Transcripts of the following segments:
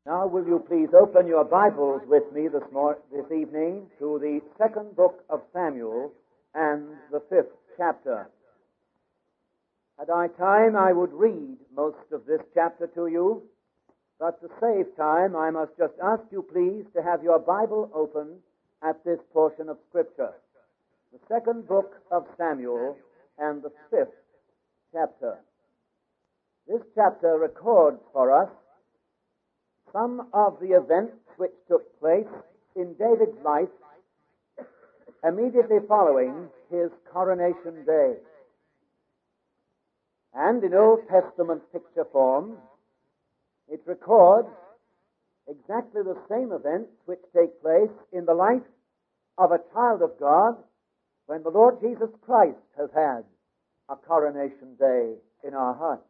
Now will you please open your Bibles with me this evening to the second book of Samuel and the 5th chapter. Had I time, I would read most of this chapter to you, but to save time, I must just ask you please to have your Bible open at this portion of Scripture. The second book of Samuel and the 5th chapter. This chapter records for us some of the events which took place in David's life immediately following his coronation day. And in Old Testament picture form, it records exactly the same events which take place in the life of a child of God when the Lord Jesus Christ has had a coronation day in our hearts.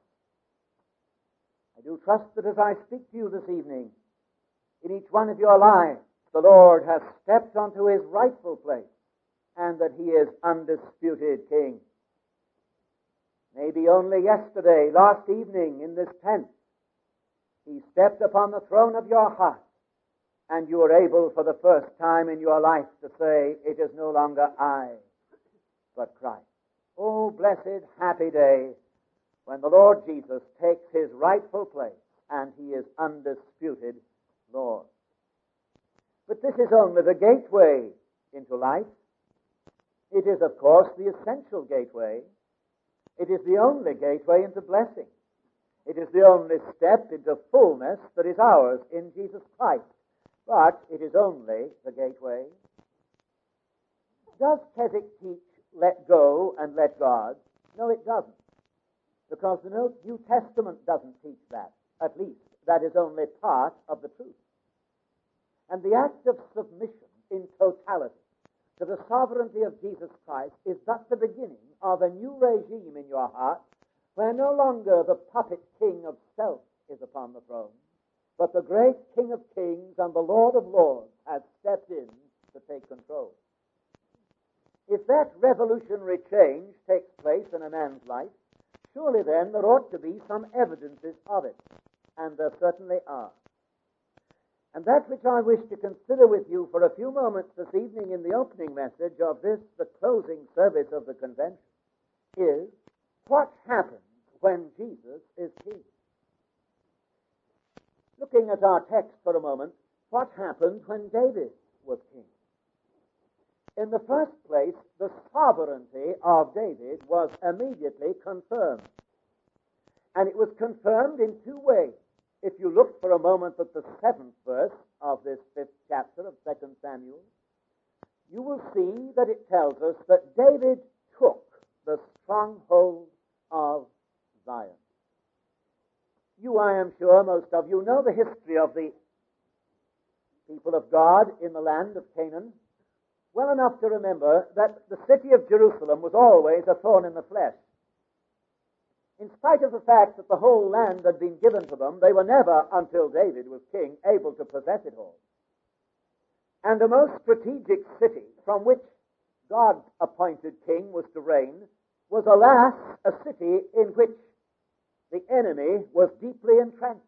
I do trust that as I speak to you this evening, in each one of your lives, the Lord has stepped onto his rightful place and that he is undisputed King. Maybe only yesterday, last evening in this tent, he stepped upon the throne of your heart and you were able for the first time in your life to say, it is no longer I, but Christ. Oh, blessed, happy day when the Lord Jesus takes his rightful place and he is undisputed Lord. But this is only the gateway into life. It is, of course, the essential gateway. It is the only gateway into blessing. It is the only step into fullness that is ours in Jesus Christ. But it is only the gateway. Does Keswick teach let go and let God? No, it doesn't. Because the New Testament doesn't teach that. At least, that is only part of the truth. And the act of submission in totality to the sovereignty of Jesus Christ is but the beginning of a new regime in your heart, where no longer the puppet king of self is upon the throne, but the great King of Kings and the Lord of Lords has stepped in to take control. If that revolutionary change takes place in a man's life, surely then there ought to be some evidences of it, and there certainly are. And that which I wish to consider with you for a few moments this evening in the opening message of this, the closing service of the convention, is what happens when Jesus is king. Looking at our text for a moment, what happened when David was king? In the first place, the sovereignty of David was immediately confirmed. And it was confirmed in two ways. If you look for a moment at the 7th verse of this 5th chapter of 2 Samuel, you will see that it tells us that David took the stronghold of Zion. You, I am sure, most of you know the history of the people of God in the land of Canaan well enough to remember that the city of Jerusalem was always a thorn in the flesh. In spite of the fact that the whole land had been given to them, they were never, until David was king, able to possess it all. And the most strategic city from which God's appointed king was to reign was, alas, a city in which the enemy was deeply entrenched.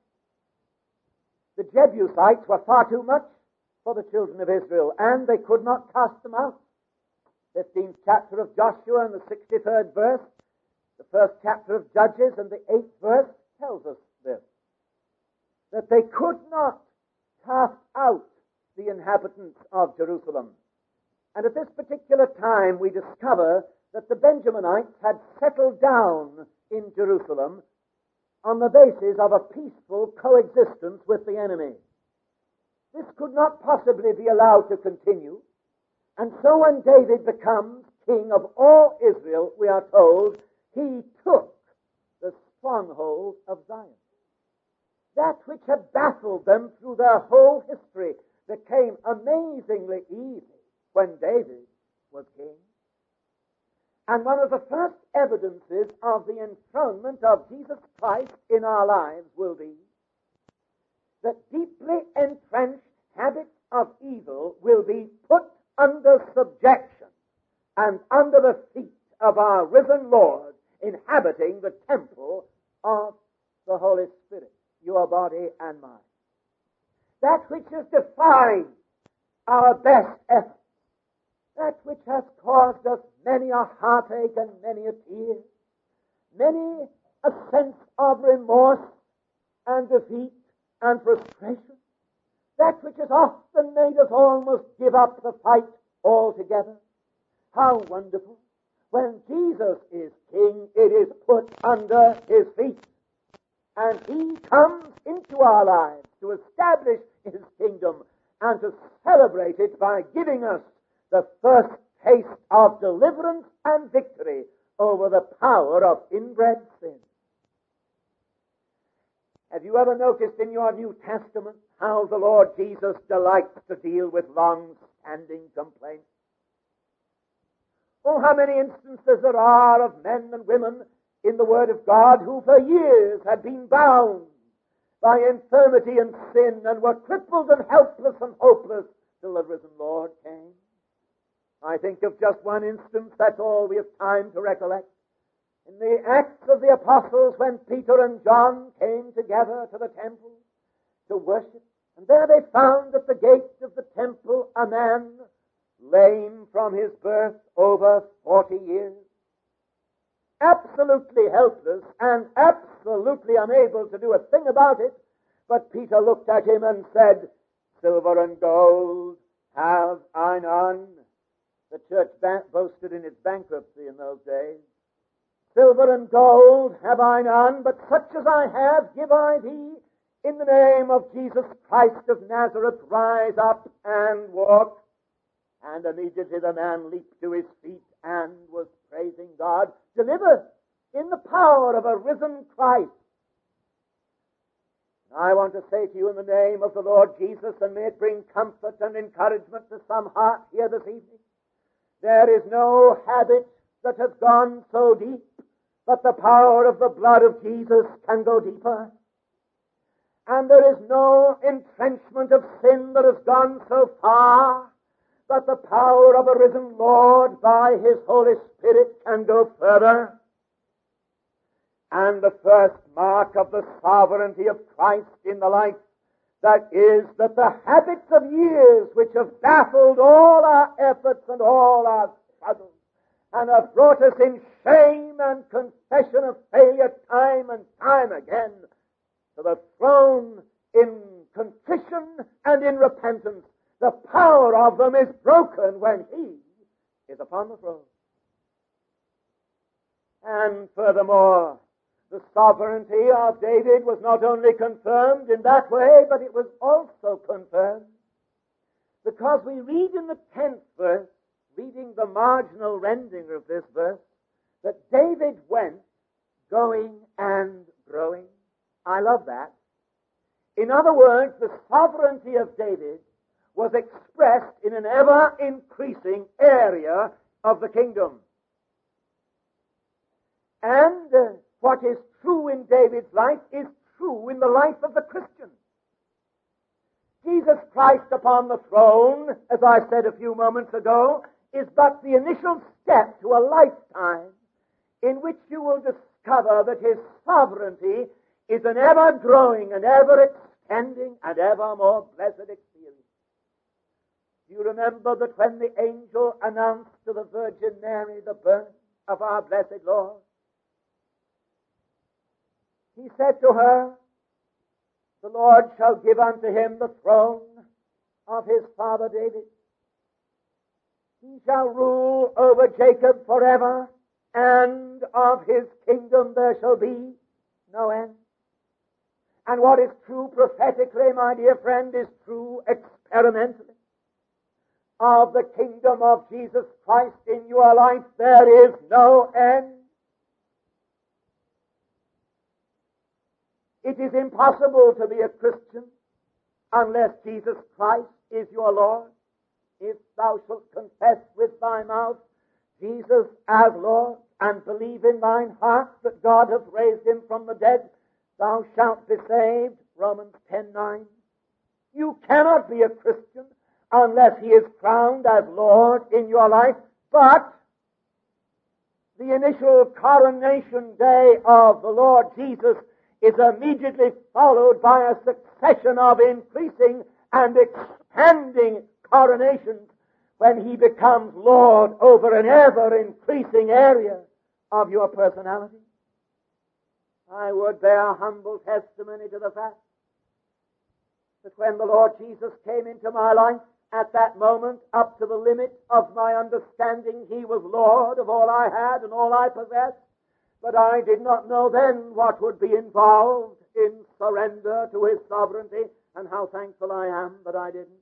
The Jebusites were far too much for the children of Israel, and they could not cast them out. 15th chapter of Joshua and the 63rd verse, the 1st chapter of Judges and the 8th verse tells us this, that they could not cast out the inhabitants of Jerusalem. And at this particular time we discover that the Benjaminites had settled down in Jerusalem on the basis of a peaceful coexistence with the enemy. This could not possibly be allowed to continue. And so when David becomes king of all Israel, we are told, he took the stronghold of Zion. That which had baffled them through their whole history became amazingly easy when David was king. And one of the first evidences of the enthronement of Jesus Christ in our lives will be that deeply entrenched habits of evil will be put under subjection and under the feet of our risen Lord inhabiting the temple of the Holy Spirit, your body and mine. that which has defied our best efforts, that which has caused us many a heartache and many a tear, many a sense of remorse and defeat and frustration, that which has often made us almost give up the fight altogether. How wonderful! When Jesus is King, it is put under His feet. And He comes into our lives to establish His kingdom and to celebrate it by giving us the first taste of deliverance and victory over the power of inbred sin. Have you ever noticed in your New Testament how the Lord Jesus delights to deal with long-standing complaints? Oh, how many instances there are of men and women in the Word of God who for years had been bound by infirmity and sin and were crippled and helpless and hopeless till the risen Lord came. I think of just one instance, that's all we have time to recollect. In the Acts of the Apostles, when Peter and John came together to the temple to worship, and there they found at the gate of the temple a man lame from his birth over 40 years, absolutely helpless and absolutely unable to do a thing about it. But Peter looked at him and said, "Silver and gold have I none." The church boasted in its bankruptcy in those days. "Silver and gold have I none, but such as I have give I thee. In the name of Jesus Christ of Nazareth, rise up and walk." And immediately the man leaped to his feet and was praising God, delivered in the power of a risen Christ. I want to say to you in the name of the Lord Jesus, and may it bring comfort and encouragement to some heart here this evening, there is no habit that has gone so deep, but the power of the blood of Jesus can go deeper. And there is no entrenchment of sin that has gone so far, but the power of a risen Lord by His Holy Spirit can go further. And the first mark of the sovereignty of Christ in the life, that is that the habits of years which have baffled all our efforts and all our struggles, and have brought us in shame and confession of failure time and time again to the throne in contrition and in repentance, the power of them is broken when He is upon the throne. And furthermore, the sovereignty of David was not only confirmed in that way, but it was also confirmed because we read in the 10th verse, reading the marginal rendering of this verse, that David went going and growing. I love that. In other words, the sovereignty of David was expressed in an ever-increasing area of the kingdom. And what is true in David's life is true in the life of the Christian. Jesus Christ upon the throne, as I said a few moments ago, is but the initial step to a lifetime in which you will discover that His sovereignty is an ever-growing and ever-extending and ever more blessed experience. Do you remember that when the angel announced to the Virgin Mary the birth of our blessed Lord, He said to her, "The Lord shall give unto Him the throne of His father David. He shall rule over Jacob forever, and of His kingdom there shall be no end." And what is true prophetically, my dear friend, is true experimentally. Of the kingdom of Jesus Christ in your life, there is no end. It is impossible to be a Christian unless Jesus Christ is your Lord. If thou shalt confess with thy mouth Jesus as Lord, and believe in thine heart that God hath raised Him from the dead, thou shalt be saved. Romans 10:9. You cannot be a Christian unless He is crowned as Lord in your life. But the initial coronation day of the Lord Jesus is immediately followed by a succession of increasing and expanding coronations when he becomes Lord over an ever-increasing area of your personality. I would bear humble testimony to the fact that when the Lord Jesus came into my life, at that moment, up to the limit of my understanding, he was Lord of all I had and all I possessed. But I did not know then what would be involved in surrender to his sovereignty, and how thankful I am that I didn't.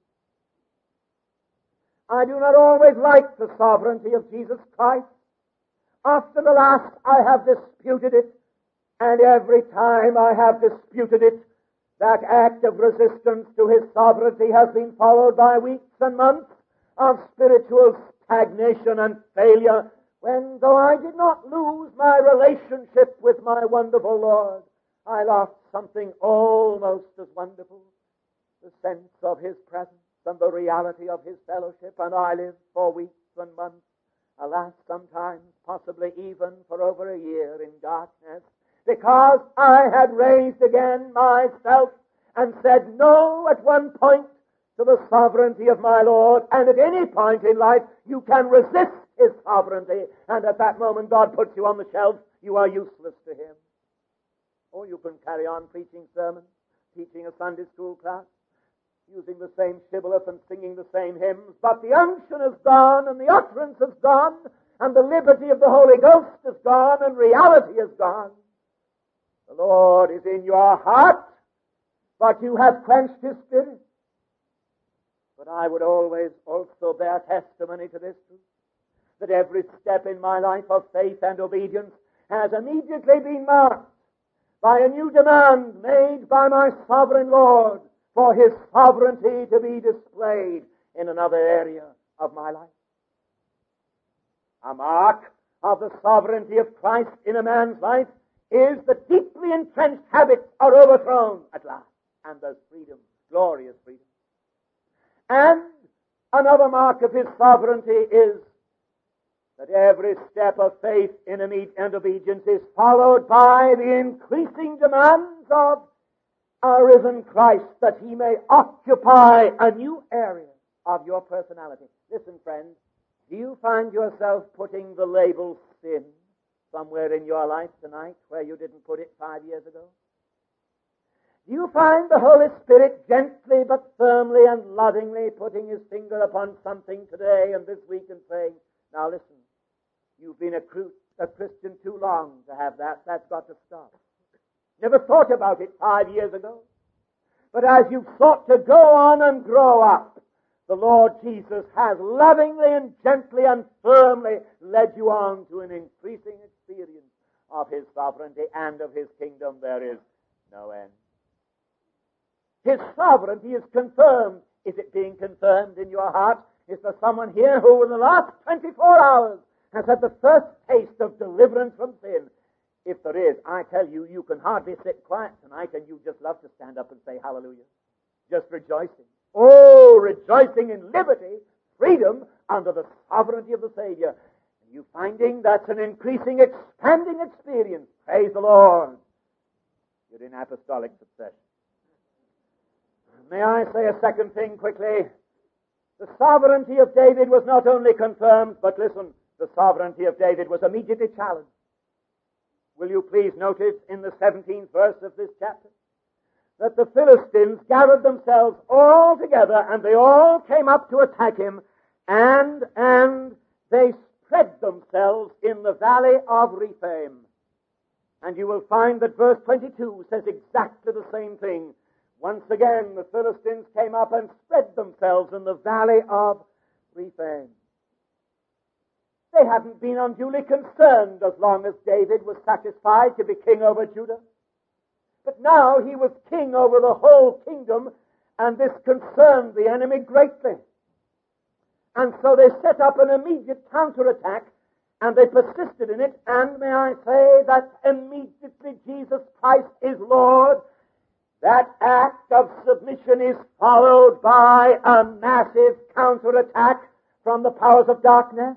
I do not always like the sovereignty of Jesus Christ. After the last, I have disputed it, and every time I have disputed it, that act of resistance to his sovereignty has been followed by weeks and months of spiritual stagnation and failure, when, though I did not lose my relationship with my wonderful Lord, I lost something almost as wonderful, the sense of his presence and the reality of his fellowship, and I lived for weeks and months, alas, sometimes possibly even for over a year in darkness, because I had raised again myself and said no at one point to the sovereignty of my Lord, and at any point in life you can resist his sovereignty, and at that moment God puts you on the shelf. You are useless to him. Or you can carry on preaching sermons, teaching a Sunday school class, using the same shibboleth and singing the same hymns, but the unction is gone, and the utterance is gone, and the liberty of the Holy Ghost is gone, and reality is gone. The Lord is in your heart, but you have quenched his spirit. But I would always also bear testimony to this truth, that every step in my life of faith and obedience has immediately been marked by a new demand made by my sovereign Lord for his sovereignty to be displayed in another area of my life. A mark of the sovereignty of Christ in a man's life is that deeply entrenched habits are overthrown at last, and there's freedom, glorious freedom. And another mark of his sovereignty is that every step of faith and obedience is followed by the increasing demands of our risen Christ, that he may occupy a new area of your personality. Listen, friends, do you find yourself putting the label sin somewhere in your life tonight where you didn't put it 5 years ago? Do you find the Holy Spirit gently but firmly and lovingly putting his finger upon something today and this week and saying, now listen, you've been a Christian too long to have that. That's got to stop. Never thought about it 5 years ago. But as you've sought to go on and grow up, the Lord Jesus has lovingly and gently and firmly led you on to an increasing experience of his sovereignty and of his kingdom. There is no end. His sovereignty is confirmed. Is it being confirmed in your heart? Is there someone here who in the last 24 hours has had the first taste of deliverance from sin? If there is, I tell you, you can hardly sit quiet tonight, and you just love to stand up and say hallelujah. Just rejoicing. Oh, rejoicing in liberty, freedom, under the sovereignty of the Savior. And you finding that's an increasing, expanding experience. Praise the Lord. You're in apostolic succession. May I say a second thing quickly? The sovereignty of David was not only confirmed, but listen, the sovereignty of David was immediately challenged. Will you please notice in the 17th verse of this chapter that the Philistines gathered themselves all together and they all came up to attack him, and they spread themselves in the valley of Rephaim. And you will find that verse 22 says exactly the same thing. Once again, the Philistines came up and spread themselves in the valley of Rephaim. They hadn't been unduly concerned as long as David was satisfied to be king over Judah. But now he was king over the whole kingdom, and this concerned the enemy greatly. And so they set up an immediate counterattack, and they persisted in it, and may I say that immediately Jesus Christ is Lord, that act of submission is followed by a massive counterattack from the powers of darkness.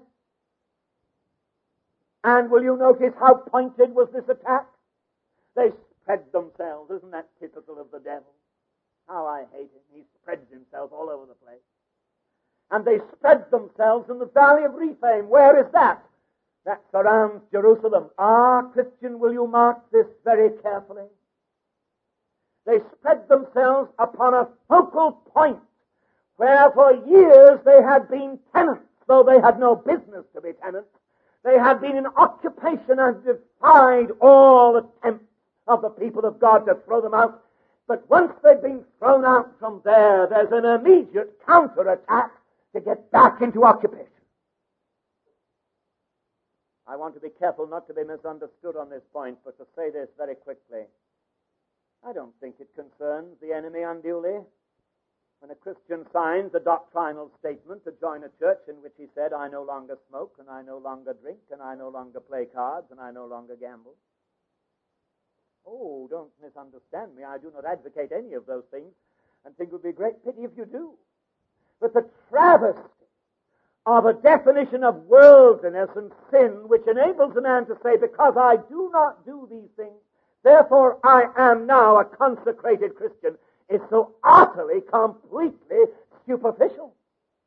And will you notice how pointed was this attack? They spread themselves. Isn't that typical of the devil? How I hate him. He spreads himself all over the place. And they spread themselves in the valley of Rephaim. Where is that? That surrounds Jerusalem. Christian, will you mark this very carefully? They spread themselves upon a focal point where for years they had been tenants, though they had no business to be tenants. They had been in occupation and defied all attempts of the people of God to throw them out. But once they've been thrown out from there, there's an immediate counterattack to get back into occupation. I want to be careful not to be misunderstood on this point, but to say this very quickly. I don't think it concerns the enemy unduly when a Christian signs a doctrinal statement to join a church in which he said, I no longer smoke, and I no longer drink, and I no longer play cards, and I no longer gamble. Oh, don't misunderstand me. I do not advocate any of those things, and think it would be a great pity if you do. But the travesty of a definition of worldliness and sin which enables a man to say, because I do not do these things, therefore I am now a consecrated Christian, is so utterly, completely superficial.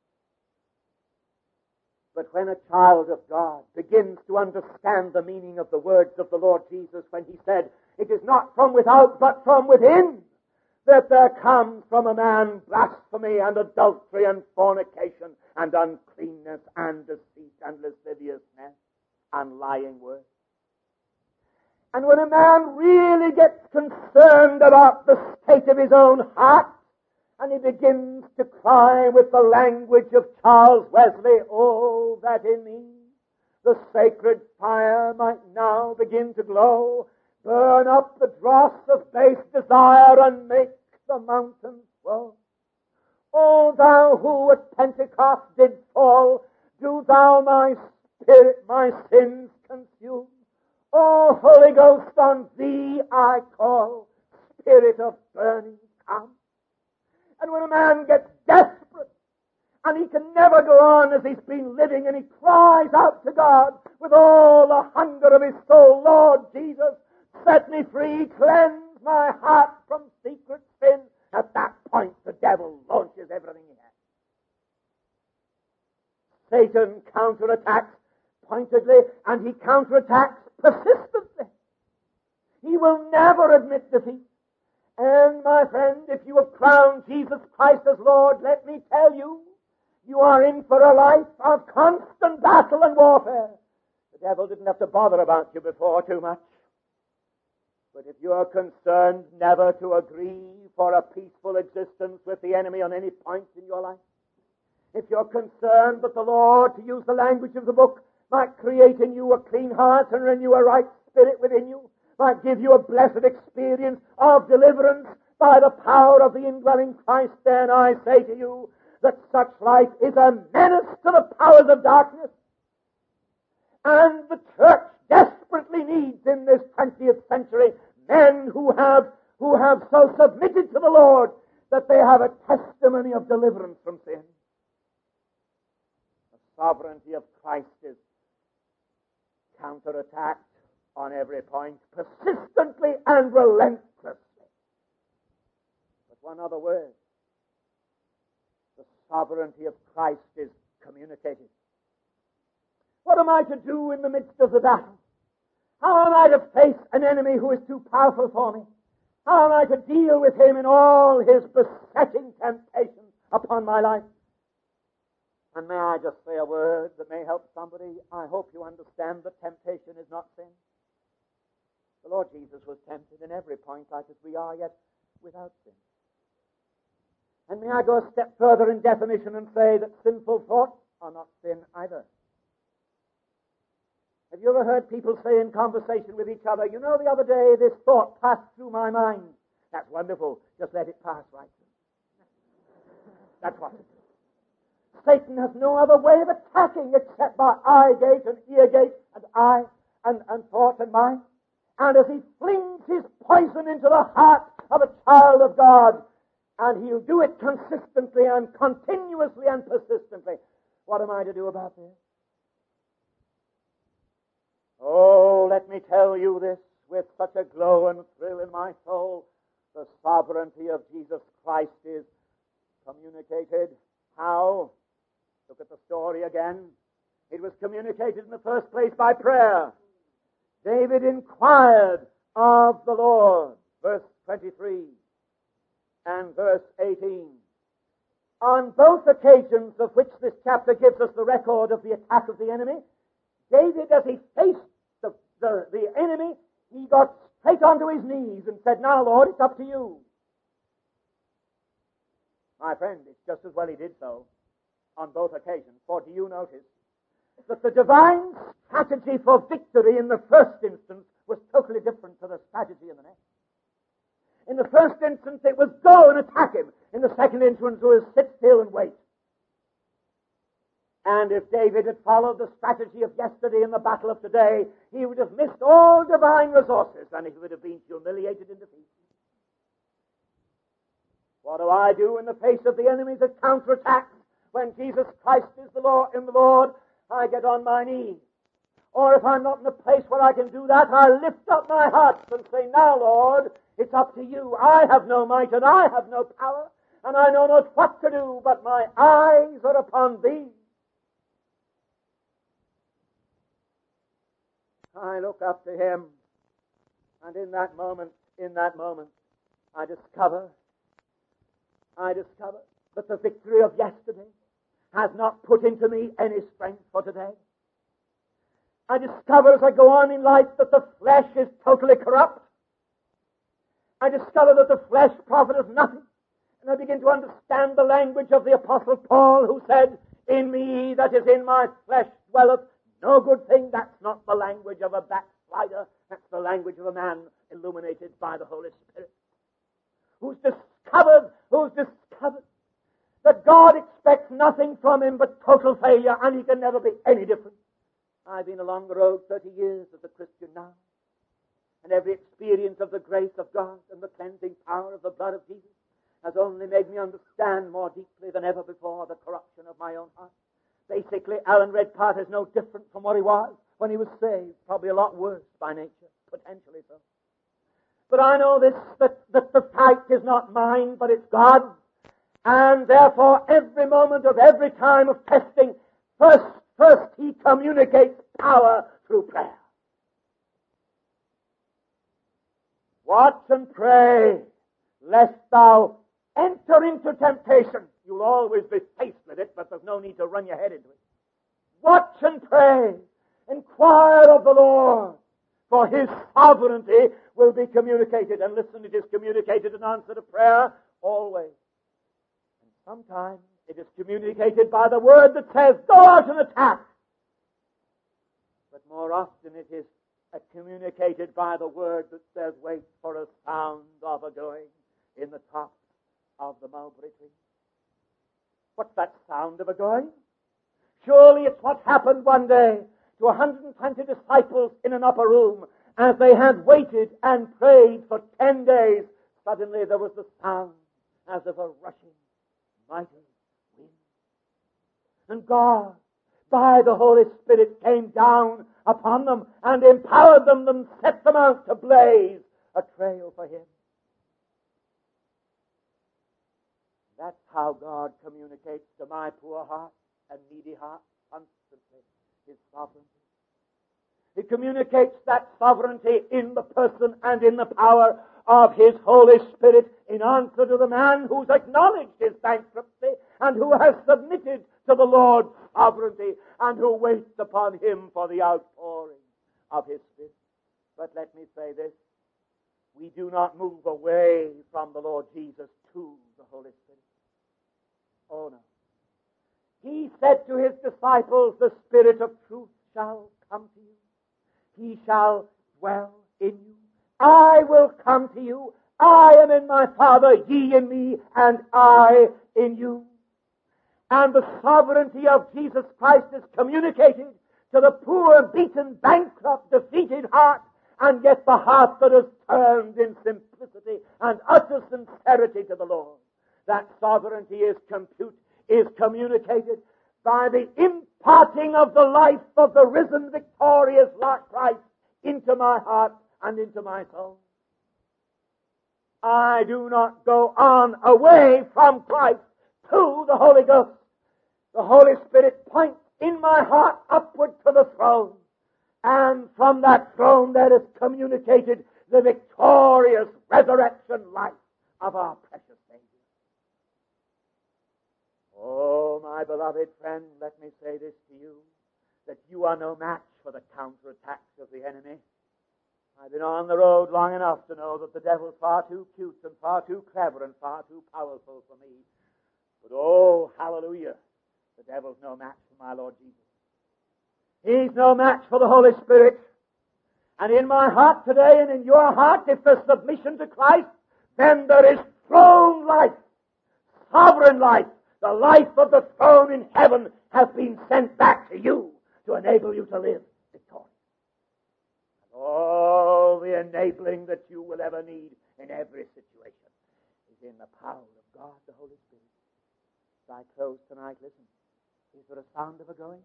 But when a child of God begins to understand the meaning of the words of the Lord Jesus when he said, it is not from without but from within that there comes from a man blasphemy and adultery and fornication and uncleanness and deceit and lasciviousness and lying words. And when a man really gets concerned about the state of his own heart, and he begins to cry with the language of Charles Wesley, oh, that in me the sacred fire might now begin to glow, burn up the dross of base desire and make the mountains flow. O thou who at Pentecost did fall, do thou my spirit, my sins consume. O Holy Ghost, on thee I call, Spirit of burning, come. And when a man gets desperate, and he can never go on as he's been living, and he cries out to God with all the hunger of his soul, Lord Jesus, set me free, cleanse my heart from secret sin. At that point, the devil launches everything he has. Satan counterattacks pointedly, and he counterattacks persistently. He will never admit defeat. And my friend, if you have crowned Jesus Christ as Lord, let me tell you, you are in for a life of constant battle and warfare. The devil didn't have to bother about you before too much. But if you are concerned never to agree for a peaceful existence with the enemy on any point in your life, if you're concerned that the Lord, to use the language of the book, might create in you a clean heart and renew a right spirit within you, might give you a blessed experience of deliverance by the power of the indwelling Christ, then I say to you that such life is a menace to the powers of darkness. And the church desperately needs in this 20th century men who have so submitted to the Lord that they have a testimony of deliverance from sin. The sovereignty of Christ is counterattacked on every point, persistently and relentlessly. But one other word. The sovereignty of Christ is communicated. What am I to do in the midst of the battle? How am I to face an enemy who is too powerful for me? How am I to deal with him in all his besetting temptations upon my life? And may I just say a word that may help somebody? I hope you understand that temptation is not sin. The Lord Jesus was tempted in every point like as we are, yet without sin. And may I go a step further in definition and say that sinful thoughts are not sin either. Have you ever heard people say in conversation with each other, you know, the other day this thought passed through my mind. That's wonderful. Just let it pass right through. That's what it is. Satan has no other way of attacking except by eye gate and ear gate and eye and thought and mind. And as he flings his poison into the heart of a child of God, and he'll do it consistently and continuously and persistently, what am I to do about this? Oh, let me tell you this with such a glow and thrill in my soul. The sovereignty of Jesus Christ is communicated. How? Look at the story again. It was communicated in the first place by prayer. David inquired of the Lord, verse 23 and verse 18. On both occasions of which this chapter gives us the record of the attack of the enemy, David, as he faced the enemy, he got straight onto his knees and said, "Now, Lord, it's up to you." My friend, it's just as well he did so on both occasions, for do you notice that the divine strategy for victory in the first instance was totally different to the strategy in the next? In the first instance, it was go and attack him. In the second instance, it was sit still and wait. And if David had followed the strategy of yesterday in the battle of today, he would have missed all divine resources and he would have been humiliated in defeat. What do I do in the face of the enemies that counterattack? When Jesus Christ is the Lord, in the Lord, I get on my knees. Or if I'm not in a place where I can do that, I lift up my heart and say, "Now, Lord, it's up to you. I have no might and I have no power, and I know not what to do, but my eyes are upon thee." I look up to him, and in that moment, I discover that the victory of yesterday has not put into me any strength for today. I discover as I go on in life that the flesh is totally corrupt. I discover that the flesh profiteth nothing. And I begin to understand the language of the Apostle Paul, who said, "In me that is in my flesh dwelleth no good thing." That's not the language of a backslider. That's the language of a man illuminated by the Holy Spirit, who's discovered that God expects nothing from him but total failure, and he can never be any different. I've been along the road 30 years as a Christian now, and every experience of the grace of God and the cleansing power of the blood of Jesus has only made me understand more deeply than ever before the corruption of my own heart. Basically, Alan Redpath is no different from what he was when he was saved, probably a lot worse by nature, potentially so. But I know this, that the fight is not mine, but it's God's. And therefore, every moment of every time of testing, first he communicates power through prayer. Watch and pray, lest thou enter into temptation. You'll always be faced with it, but there's no need to run your head into it. Watch and pray. Inquire of the Lord, for his sovereignty will be communicated. And listen, it is communicated in answer to prayer always. And sometimes it is communicated by the word that says, "Go out and attack." But more often it is communicated by the word that says, "Wait for a sound of a going in the top of the mulberry tree." What's that sound of a going? Surely it's what happened one day to 120 disciples in an upper room as they had waited and prayed for 10 days. Suddenly there was the sound as of a rushing, mighty wind. And God, by the Holy Spirit, came down upon them and empowered them and set them out to blaze a trail for him. That's how God communicates to my poor heart and needy heart constantly his sovereignty. He communicates that sovereignty in the person and in the power of his Holy Spirit in answer to the man who's acknowledged his bankruptcy and who has submitted to the Lord's sovereignty and who waits upon him for the outpouring of his Spirit. But let me say this. We do not move away from the Lord Jesus to the Holy Spirit. Oh no. He said to his disciples, "The Spirit of truth shall come to you. He shall dwell in you. I will come to you. I am in my Father, ye in me, and I in you." And the sovereignty of Jesus Christ is communicated to the poor, beaten, bankrupt, defeated heart, and yet the heart that is turned in simplicity and utter sincerity to the Lord. That sovereignty is communicated by the imparting of the life of the risen, victorious Lord Christ into my heart and into my soul. I do not go on away from Christ to the Holy Ghost. The Holy Spirit points in my heart upward to the throne. And from that throne there is communicated the victorious resurrection life of our precious Savior. Oh, my beloved friend, let me say this to you, that you are no match for the counterattacks of the enemy. I've been on the road long enough to know that the devil's far too cute and far too clever and far too powerful for me. But oh, hallelujah, the devil's no match for my Lord Jesus. He's no match for the Holy Spirit. And in my heart today and in your heart, if there's submission to Christ, then there is throne life, sovereign life. The life of the throne in heaven has been sent back to you to enable you to live victorious. And all the enabling that you will ever need in every situation is in the power of God, the Holy Spirit. As I close tonight, listen. Is there a sound of a going?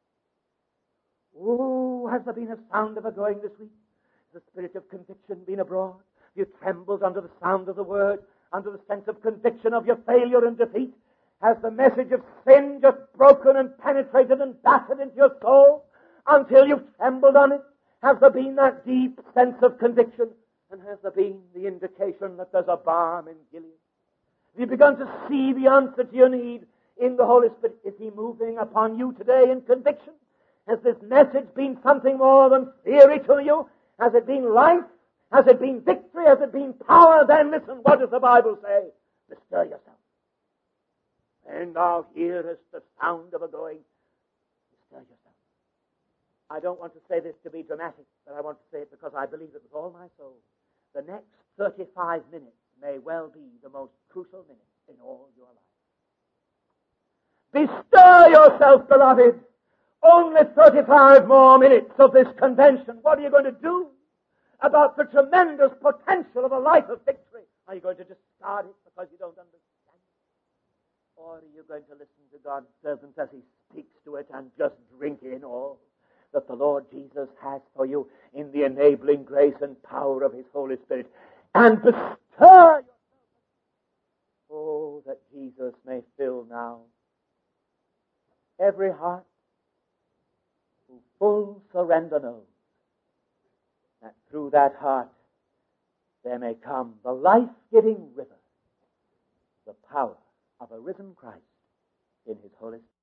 Oh, has there been a sound of a going this week? Has the spirit of conviction been abroad? Have you trembled under the sound of the word, under the sense of conviction of your failure and defeat? Has the message of sin just broken and penetrated and battered into your soul until you've trembled on it? Has there been that deep sense of conviction? And has there been the indication that there's a balm in Gilead? Have you begun to see the answer to your need in the Holy Spirit? Is He moving upon you today in conviction? Has this message been something more than theory to you? Has it been life? Has it been victory? Has it been power? Then listen, what does the Bible say? Bestir yourself. And thou hearest the sound of a going. Bestir yourself. I don't want to say this to be dramatic, but I want to say it because I believe it with all my soul. The next 35 minutes may well be the most crucial minutes in all your life. Bestir yourself, beloved. Only 35 more minutes of this convention. What are you going to do about the tremendous potential of a life of victory? Are you going to discard it because you don't understand it? Or are you going to listen to God's servant as He speaks to it and just drink in all that the Lord Jesus has for you in the enabling grace and power of His Holy Spirit, and bestir yourself? Oh, that Jesus may fill now every heart who full surrender knows, that through that heart there may come the life-giving river, the power of a risen Christ in His Holy Spirit.